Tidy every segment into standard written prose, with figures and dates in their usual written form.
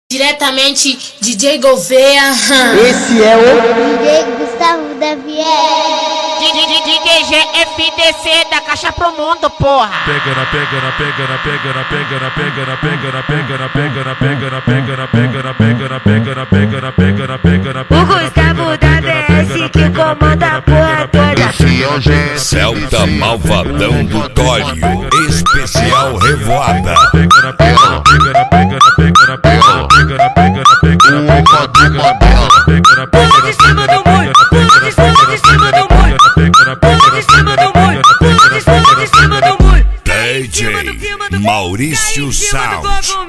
Diretamente, DJ Gouveia. Esse é o DJ Gustavo da Viel. DJ GFDC da Caixa pro Mundo, porra. Pega na pega na pega na pega na pega na pega na pega na pega na pega na pega na pega na pega na pega na pega na pega na pega na pega na pega. O Gustavo da VS que comanda a porra toda. Celta Malvadão do Tório, especial Revoada. Pega na pega na pega na pega na pega na pega na pega na pega na pega na pega na Pula de cima do muro, pula de cima do muro, pula de cima do muro, pula de cima do muro. DJ Maurício Sound.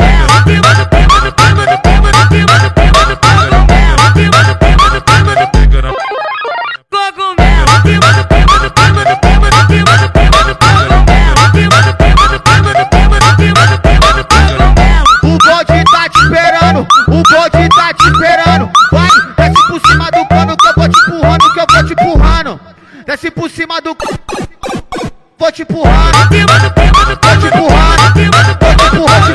O bode tá te esperando, o bode tá te esperando. Vai, desce por cima do cano que eu vou te empurrando, que eu vou te empurrando. Desce por cima do vou te empurrando, vou te empurrando, vou te empurrando, te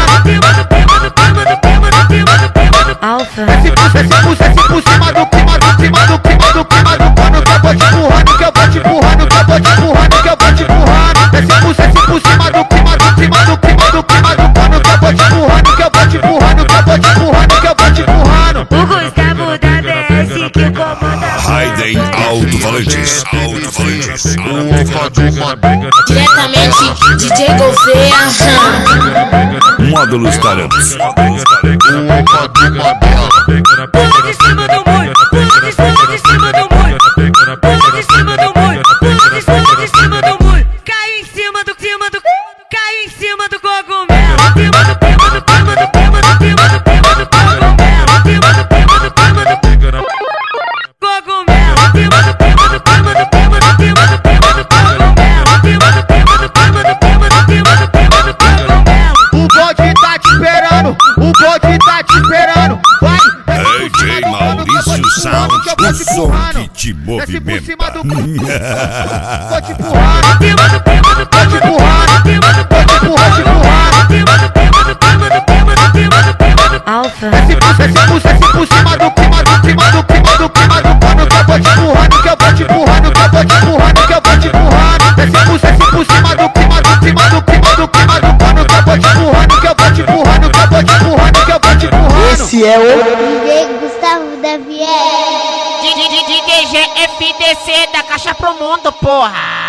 empurrando. Alfa. Desce por cima do clima do cano que eu vou te empurrando, que eu vou te empurrando, que eu vou te empurrando, que eu vou te empurrando. Desce por cima do clima do cano que eu vou te empurrando, que eu vou te empurrando, que eu vou te empurrando, que eu vou te empurrando. O Gustavo da VS que comanda a porra. Raiden Alto Valentis. Diretamente, DJ Gouveia. Módulos Talentos. Pula de cima do muro, pula de cima do muro, pula de cima do muro, pula de cima do muro. Cai em cima do cai em cima do cogumelo. O bode tá te esperando, o bode tá te esperando. Vai, DJ Maurício Sound, o som que te desce por movimenta. cima do vou te empurrando, vou te empurrando, vou te empurrando. Alfa. Desce por cima do cano que eu vou te empurrando, que eu vou te empurrando, que eu vou te empurrando, que eu vou te empurrando. Desce por cima do cano que eu vou te empurrando, que eu vou te empurrando, que eu vou te empurrando, que eu vou te empurrando. Esse é o DJ Gustavo da Viel. DJ GFDC da Caixa pro Mundo, porra.